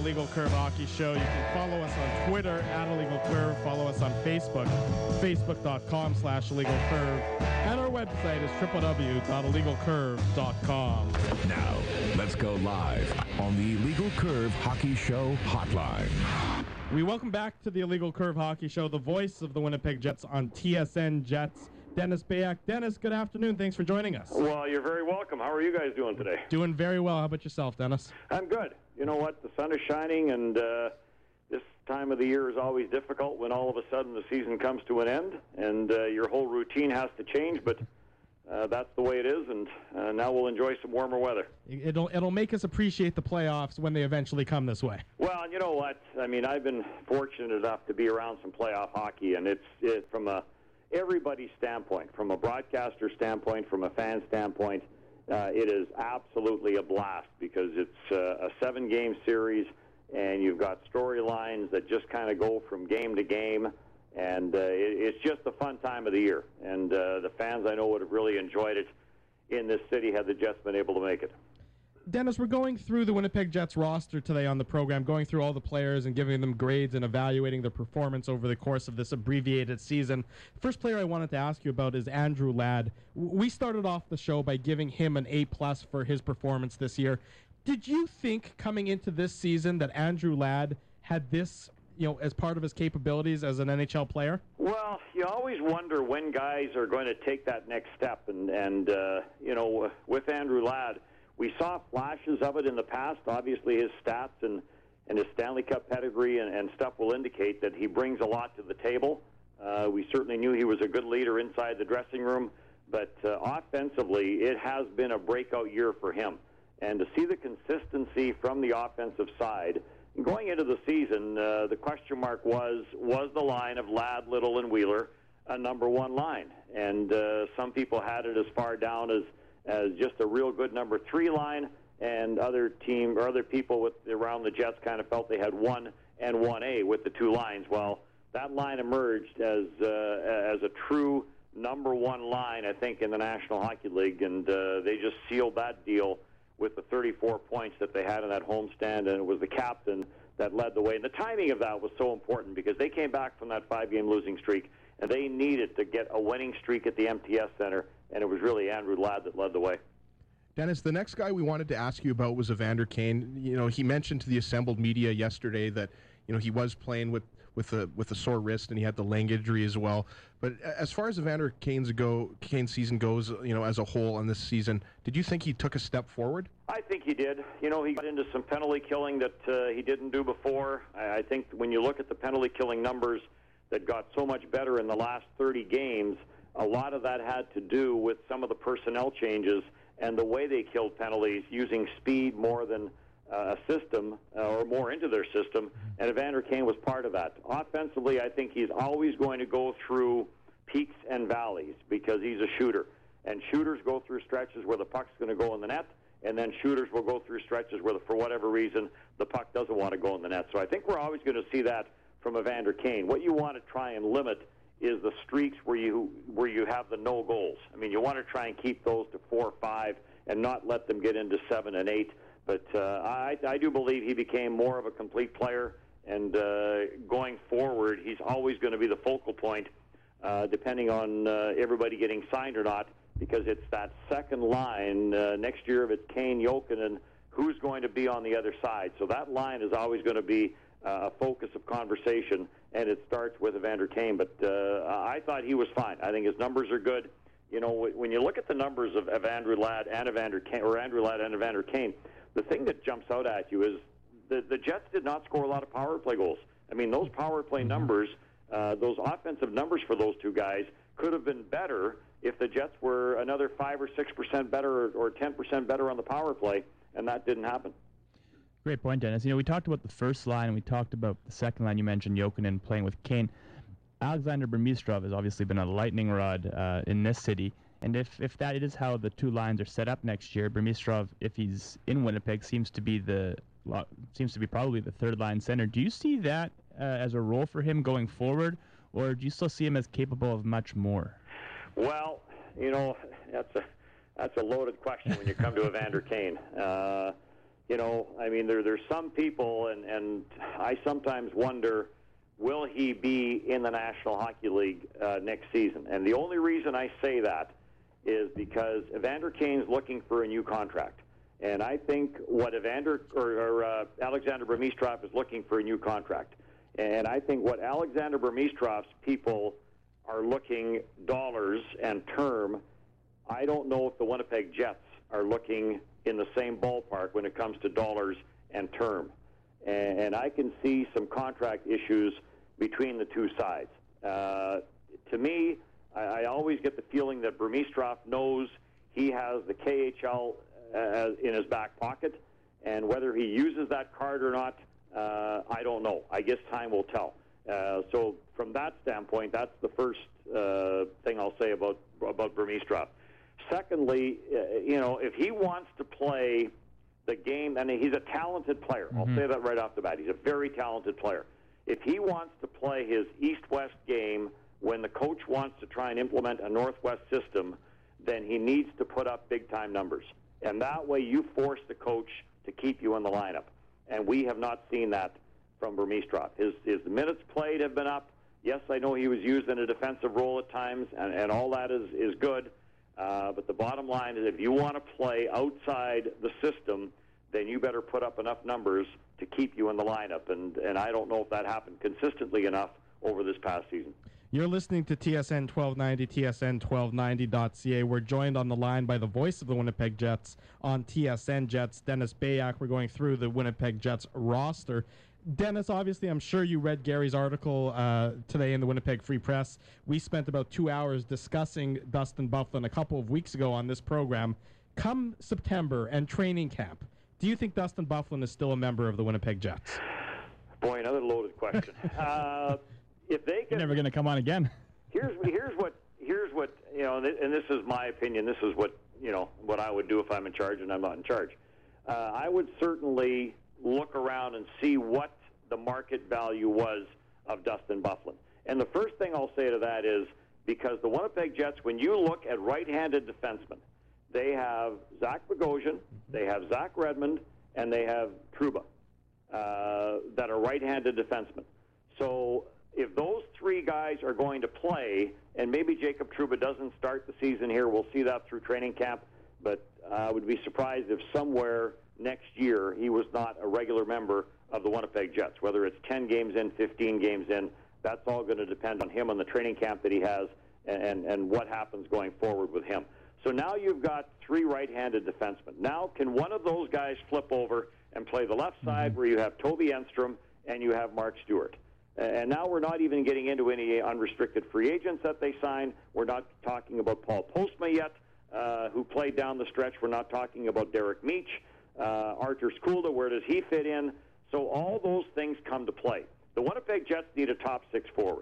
Illegal Curve Hockey Show. You can follow us on Twitter @Illegal Curve. Follow us on Facebook, facebook.com/illegalcurve. And our website is www.illegalcurve.com. Now, let's go live on the Illegal Curve Hockey Show hotline. We welcome back to the Illegal Curve Hockey Show, the voice of the Winnipeg Jets on TSN Jets. Dennis Bayak. Dennis, good afternoon. Thanks for joining us. Well, you're very welcome. How are you guys doing today? Doing very well. How about yourself, Dennis? I'm good. You know what? The sun is shining, and this time of the year is always difficult when all of a sudden the season comes to an end, and your whole routine has to change, but that's the way it is, and now we'll enjoy some warmer weather. It'll make us appreciate the playoffs when they eventually come this way. Well, you know what? I mean, I've been fortunate enough to be around some playoff hockey, and it's from everybody's standpoint, from a broadcaster standpoint, from a fan standpoint, it is absolutely a blast because it's a 7-game series, and you've got storylines that just kind of go from game to game, and it's just a fun time of the year. And the fans, I know, would have really enjoyed it in this city had the Jets been able to make it. Dennis, we're going through the Winnipeg Jets roster today on the program, going through all the players and giving them grades and evaluating their performance over the course of this abbreviated season. First player I wanted to ask you about is Andrew Ladd. We started off the show by giving him an A+ for his performance this year. Did you think coming into this season that Andrew Ladd had this, as part of his capabilities as an NHL player? Well, you always wonder when guys are going to take that next step, and with Andrew Ladd, we saw flashes of it in the past. Obviously, his stats and his Stanley Cup pedigree and stuff will indicate that he brings a lot to the table. We certainly knew he was a good leader inside the dressing room, but offensively, it has been a breakout year for him. And to see the consistency from the offensive side, going into the season, the question mark was the line of Ladd, Little, and Wheeler a number one line? And some people had it as far down as just a real good number 3 line, and other people around the Jets kind of felt they had 1 and 1A with the 2 lines. Well, that line emerged as a true number 1 line, I think, in the National Hockey League, and they just sealed that deal with the 34 points that they had in that homestand, and it was the captain that led the way. And the timing of that was so important because they came back from that 5-game losing streak, and they needed to get a winning streak at the MTS Center, and it was really Andrew Ladd that led the way. Dennis, the next guy we wanted to ask you about was Evander Kane. He mentioned to the assembled media yesterday that he was playing with a sore wrist and he had the leg injury as well. But as far as Evander Kane's season goes, as a whole on this season, did you think he took a step forward? I think he did. He got into some penalty killing that he didn't do before. I think when you look at the penalty killing numbers that got so much better in the last 30 games, a lot of that had to do with some of the personnel changes and the way they killed penalties, using speed more than a system or more into their system, and Evander Kane was part of that. Offensively, I think he's always going to go through peaks and valleys because he's a shooter, and shooters go through stretches where the puck's going to go in the net, and then shooters will go through stretches where, for whatever reason, the puck doesn't want to go in the net. So I think we're always going to see that from Evander Kane. What you want to try and limit is the streaks where you have the no goals. I mean, you want to try and keep those to 4 or 5 and not let them get into 7 and 8. But I do believe he became more of a complete player, and going forward, he's always going to be the focal point, depending on everybody getting signed or not, because it's that second line. Next year, if it's Kane, Jokinen, who's going to be on the other side? So that line is always going to be a focus of conversation, and it starts with Evander Kane. But I thought he was fine. I think his numbers are good. When you look at the numbers of Andrew Ladd and Evander Kane, or Andrew Ladd and Evander Kane, the thing that jumps out at you is the Jets did not score a lot of power play goals. I mean, those power play numbers, those offensive numbers for those two guys could have been better if the Jets were another 5 or 6% better or 10% better on the power play, and that didn't happen. Great point, Dennis. We talked about the first line, and we talked about the second line. You mentioned Jokinen playing with Kane. Alexander Burmistrov has obviously been a lightning rod in this city, and if that is how the 2 lines are set up next year, Burmistrov, if he's in Winnipeg, seems to be probably the 3rd line center. Do you see that as a role for him going forward, or do you still see him as capable of much more? Well, that's a loaded question when you come to Evander Kane. you know, I mean, there's some people, and I sometimes wonder, will he be in the National Hockey League next season? And the only reason I say that is because Evander Kane's looking for a new contract. And I think what Alexander Burmistrov is looking for a new contract. And I think what Alexander Burmistrov's people are looking dollars and term, I don't know if the Winnipeg Jets are looking in the same ballpark when it comes to dollars and term. And I can see some contract issues between the two sides. To me, I always get the feeling that Burmistrov knows he has the KHL in his back pocket, and whether he uses that card or not, I don't know. I guess time will tell. So from that standpoint, that's the first thing I'll say about Burmistrov. Secondly, you know, if he wants to play the game, and he's a talented player. I'll say that right off the bat. He's a very talented player. If he wants to play his East-West game when the coach wants to try and implement a Northwest system, then he needs to put up big-time numbers. And that way you force the coach to keep you in the lineup. And we have not seen that from Burmistrov. His minutes played have been up. Yes, I know he was used in a defensive role at times, and all that is good. But the bottom line is if you want to play outside the system, then you better put up enough numbers to keep you in the lineup. And I don't know if that happened consistently enough over this past season. You're listening to TSN 1290, TSN1290.ca. We're joined on the line by the voice of the Winnipeg Jets on TSN Jets, Dennis Bayak. We're going through the Winnipeg Jets roster. Dennis, obviously, I'm sure you read Gary's article today in the Winnipeg Free Press. We spent about 2 hours discussing Dustin Byfuglien a couple of weeks ago on this program. Come September and training camp, do you think Dustin Byfuglien is still a member of the Winnipeg Jets? Boy, another loaded question. If they can, You're never going to come on again. here's what you know, and this is my opinion. This is what I would do if I'm in charge, and I'm not in charge. I would certainly look around and see what the market value was of Dustin Byfuglien. And the first thing I'll say to that is, because the Winnipeg Jets, when you look at right-handed defensemen, they have Zach Bogosian, they have Zach Redmond, and they have Trouba that are right-handed defensemen. So if those three guys are going to play, and maybe Jacob Trouba doesn't start the season here, we'll see that through training camp, but I would be surprised if somewhere next year he was not a regular member of the Winnipeg Jets, whether it's 10 games in, 15 games in. That's all going to depend on him and the training camp that he has and what happens going forward with him. So now you've got three right-handed defensemen. Now can one of those guys flip over and play the left side where you have Toby Enstrom and you have Mark Stewart? And now we're not even getting into any unrestricted free agents that they sign. We're not talking about Paul Postma yet, who played down the stretch. We're not talking about Derek Meach. Artur Skulda, where does he fit in? So all those things come to play. The Winnipeg Jets need a top six forward.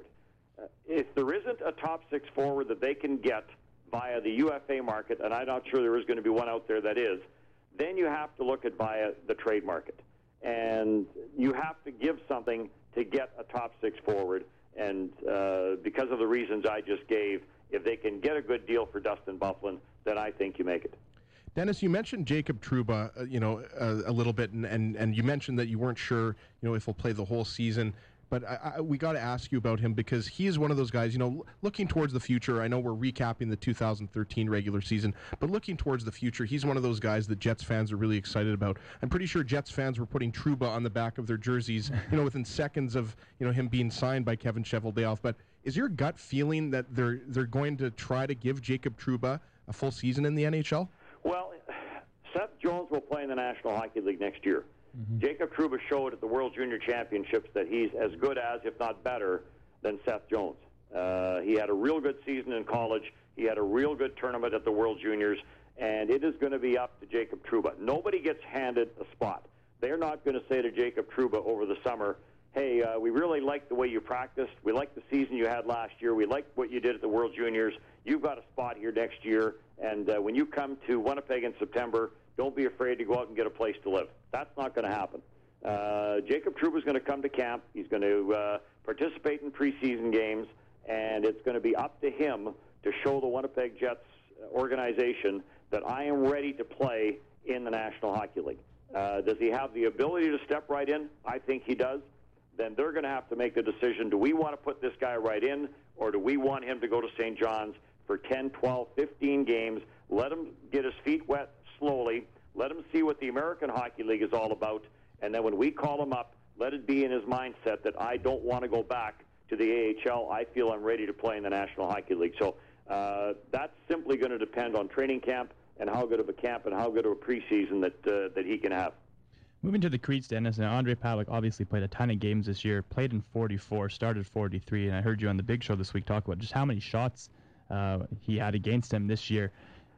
If there isn't a top six forward that they can get via the UFA market, and I'm not sure there is going to be one out there that is, then you have to look at via the trade market. And you have to give something to get a top six forward. And because of the reasons I just gave, if they can get a good deal for Dustin Byfuglien, then I think you make it. Dennis, you mentioned Jacob Trouba, a little bit, and you mentioned that you weren't sure, if he'll play the whole season. But we got to ask you about him because he is one of those guys, looking towards the future. I know we're recapping the 2013 regular season, but looking towards the future, he's one of those guys that Jets fans are really excited about. I'm pretty sure Jets fans were putting Trouba on the back of their jerseys, within seconds of, him being signed by Kevin Cheveldayoff. But is your gut feeling that they're going to try to give Jacob Trouba a full season in the NHL? Well, Seth Jones will play in the National Hockey League next year. Jacob Trouba showed at the World Junior Championships that he's as good as, if not better, than Seth Jones. He had a real good season in college. He had a real good tournament at the World Juniors, and it is going to be up to Jacob Trouba. Nobody gets handed a spot. They're not going to say to Jacob Trouba over the summer, hey, we really like the way you practiced. We like the season you had last year. We like what you did at the World Juniors. You've got a spot here next year, and when you come to Winnipeg in September, don't be afraid to go out and get a place to live. That's not going to happen. Jacob Trouba is going to come to camp. He's going to participate in preseason games, and it's going to be up to him to show the Winnipeg Jets organization that I am ready to play in the National Hockey League. Does he have the ability to step right in? I think he does. Then they're going to have to make the decision, do we want to put this guy right in, or do we want him to go to St. John's for 10, 12, 15 games, let him get his feet wet slowly, let him see what the American Hockey League is all about, and then when we call him up, let it be in his mindset that I don't want to go back to the AHL. I feel I'm ready to play in the National Hockey League. So that's simply going to depend on training camp and how good of a camp and how good of a preseason that he can have. Moving to the crease, Dennis, and Ondrej Pavelec obviously played a ton of games this year, played in 44, started 43, and I heard you on the Big Show this week talk about just how many shots he had against him this year.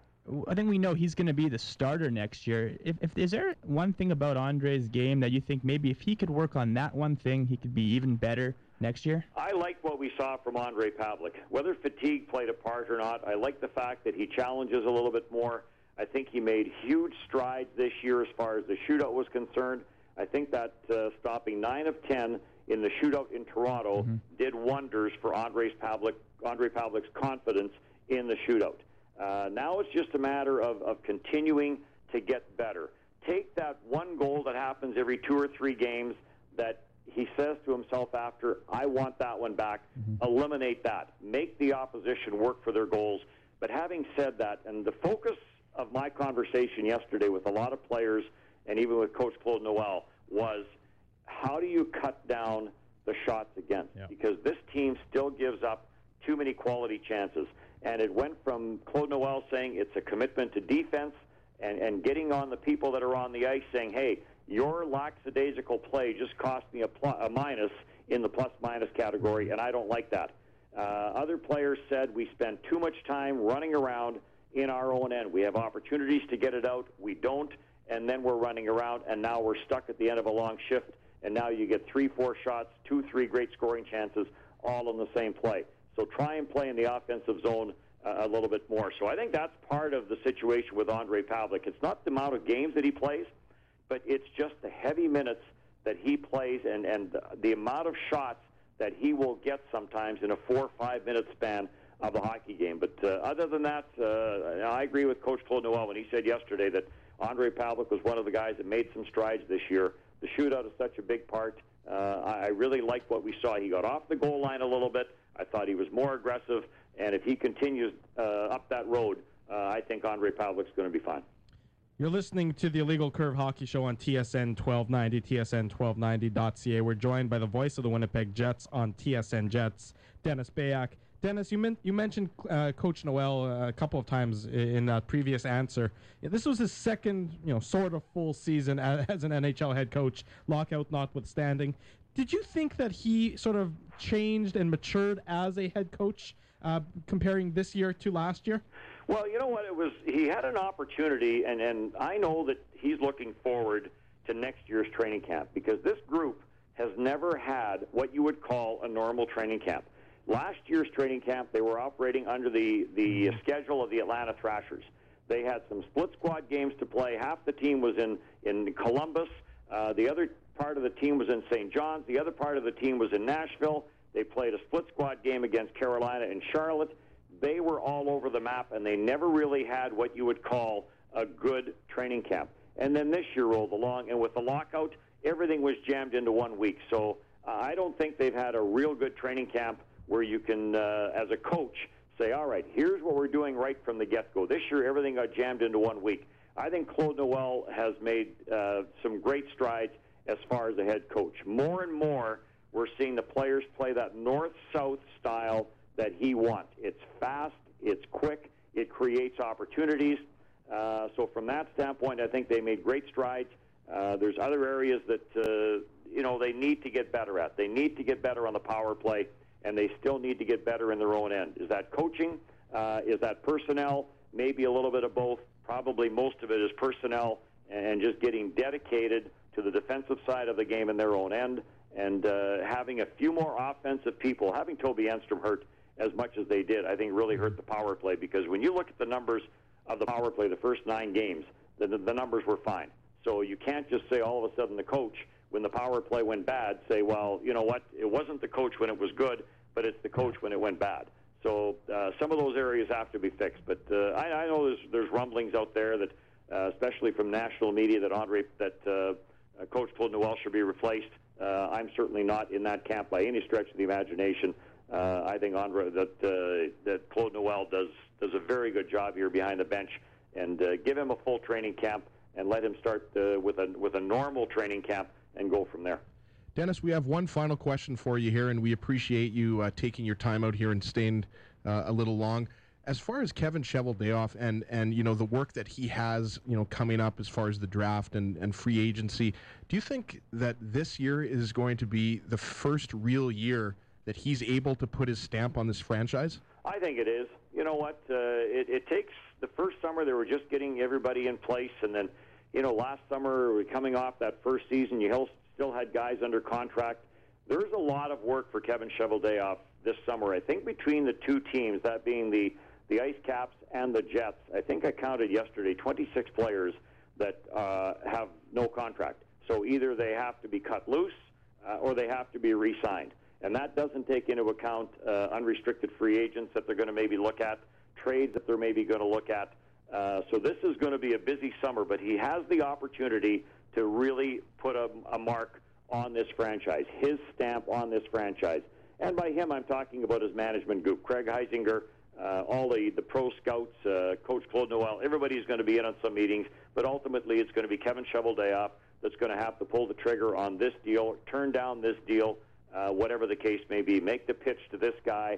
I think we know he's going to be the starter next year. Is there one thing about Ondrej's game that you think maybe if he could work on that one thing, he could be even better next year? I like what we saw from Ondrej Pavelec. Whether fatigue played a part or not, I like the fact that he challenges a little bit more. I think he made huge strides this year as far as the shootout was concerned. I think that stopping 9 of 10 in the shootout in Toronto did wonders for Ondrej Pavelec's confidence in the shootout. Now it's just a matter of continuing to get better. Take that one goal that happens every 2 or 3 games that he says to himself after, I want that one back. Eliminate that. Make the opposition work for their goals. But having said that, and the focus of my conversation yesterday with a lot of players and even with Coach Claude Noel was, how do you cut down the shots against? Yeah. Because this team still gives up too many quality chances. And it went from Claude Noel saying it's a commitment to defense and getting on the people that are on the ice saying, hey, your lackadaisical play just cost me a minus in the plus-minus category, and I don't like that. Other players said we spend too much time running around in our own end. We have opportunities to get it out. We don't, and then we're running around, and now we're stuck at the end of a long shift, and now you get 3-4 shots, 2-3 great scoring chances, all in the same play. So try and play in the offensive zone a little bit more. So I think that's part of the situation with Ondrej Pavelec. It's not the amount of games that he plays, but it's just the heavy minutes that he plays and the amount of shots that he will get sometimes in a 4 or 5 minute span of a hockey game. But other than that, I agree with Coach Claude Noel when he said yesterday that Ondrej Pavelec was one of the guys that made some strides this year. The shootout is such a big part. I really liked what we saw. He got off the goal line a little bit. I thought he was more aggressive, and if he continues up that road, I think Ondrej Pavelec's going to be fine. You're listening to the Illegal Curve Hockey Show on TSN 1290, TSN1290.ca. We're joined by the voice of the Winnipeg Jets on TSN Jets, Dennis Bayak. Dennis, you mentioned Coach Noel a couple of times in that previous answer. Yeah, this was his second, sort of full season as an NHL head coach, lockout notwithstanding. Did you think that he sort of changed and matured as a head coach, comparing this year to last year? Well, you know what? He had an opportunity, and I know that he's looking forward to next year's training camp because this group has never had what you would call a normal training camp. Last year's training camp, they were operating under the schedule of the Atlanta Thrashers. They had some split squad games to play. Half the team was in Columbus. The other part of the team was in St. John's. The other part of the team was in Nashville. They played a split squad game against Carolina and Charlotte. They were all over the map, and they never really had what you would call a good training camp. And then this year rolled along, and with the lockout, everything was jammed into 1 week. So I don't think they've had a real good training camp where you can, as a coach, say, all right, here's what we're doing right from the get-go. This year, everything got jammed into 1 week. I think Claude Noel has made some great strides as far as a head coach. More and more, we're seeing the players play that north-south style that he wants. It's fast, it's quick, it creates opportunities. So from that standpoint, I think they made great strides. There's other areas that, they need to get better at. They need to get better on the power play, and they still need to get better in their own end. Is that coaching? Is that personnel? Maybe a little bit of both. Probably most of it is personnel and just getting dedicated to the defensive side of the game in their own end and having a few more offensive people. Having Toby Enstrom hurt as much as they did, I think really hurt the power play because when you look at the numbers of the power play the first 9 games, the numbers were fine. So you can't just say all of a sudden the coach, when the power play went bad, say, well, you know what, it wasn't the coach when it was good, but it's the coach when it went bad. So some of those areas have to be fixed. But I know there's rumblings out there that especially from national media, that Coach Claude Noel should be replaced. I'm certainly not in that camp by any stretch of the imagination. I think that Claude Noel does a very good job here behind the bench, and give him a full training camp and let him start with a normal training camp and go from there. Dennis, we have one final question for you here, and we appreciate you taking your time out here and staying a little long. As far as Kevin Cheveldayoff and you know, the work that he has, you know, coming up as far as the draft and free agency, do you think that this year is going to be the first real year that he's able to put his stamp on this franchise? I think it is. You know what? It takes the first summer they were just getting everybody in place, and then, you know, last summer coming off that first season, you still had guys under contract. There's a lot of work for Kevin Cheveldayoff this summer. I think between the two teams, that being the Ice Caps and the Jets, I think I counted yesterday 26 players that have no contract. So either they have to be cut loose or they have to be re-signed. And that doesn't take into account unrestricted free agents that they're going to maybe look at, trades that they're maybe going to look at. So this is going to be a busy summer, but he has the opportunity to really put a mark on this franchise, his stamp on this franchise. And by him, I'm talking about his management group, Craig Heisinger, all the pro scouts, Coach Claude Noel. Everybody's going to be in on some meetings, but ultimately it's going to be Kevin Cheveldayoff that's going to have to pull the trigger on this deal, turn down this deal, whatever the case may be, make the pitch to this guy,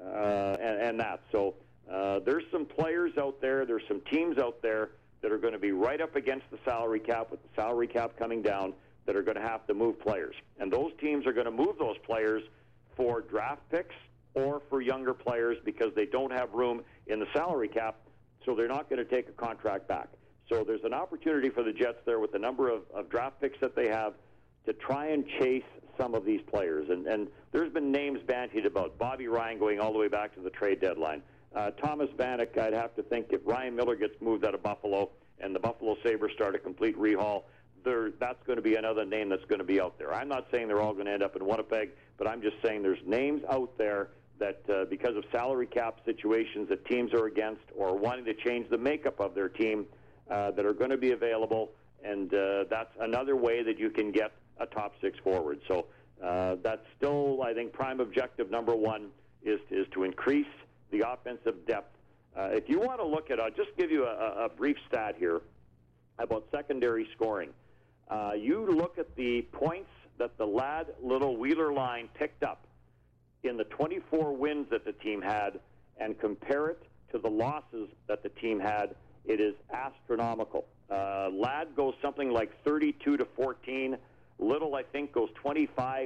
and that. So there's some players out there, there's some teams out there that are going to be right up against the salary cap, with the salary cap coming down, that are going to have to move players. And those teams are going to move those players for draft picks or for younger players because they don't have room in the salary cap, so they're not going to take a contract back. So there's an opportunity for the Jets there with the number of draft picks that they have to try and chase some of these players. And there's been names bandied about. Bobby Ryan going all the way back to the trade deadline. Thomas Vanek, I'd have to think if Ryan Miller gets moved out of Buffalo and the Buffalo Sabres start a complete rehaul, that's going to be another name that's going to be out there. I'm not saying they're all going to end up in Winnipeg, but I'm just saying there's names out there that because of salary cap situations that teams are against or wanting to change the makeup of their team that are going to be available, and that's another way that you can get a top six forward. So that's still, I think, prime objective number one is to increase the offensive depth. If you want to look at, I'll just give you a brief stat here about secondary scoring. You look at the points that the Ladd Little Wheeler line picked up in the 24 wins that the team had and compare it to the losses that the team had, it is astronomical. Ladd goes something like 32-14. Little, I think, goes 25-6,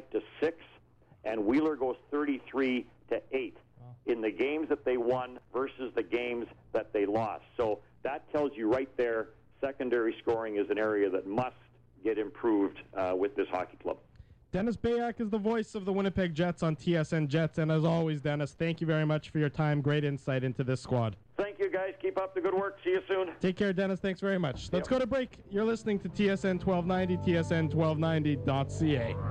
and Wheeler goes 33-8 in the games that they won versus the games that they lost. So that tells you right there, secondary scoring is an area that must get improved with this hockey club. Dennis Bayak is the voice of the Winnipeg Jets on TSN Jets, and as always, Dennis, thank you very much for your time. Great insight into this squad. Thank you, guys. Keep up the good work. See you soon. Take care, Dennis. Thanks very much. Let's go to break. You're listening to TSN 1290, TSN1290.ca.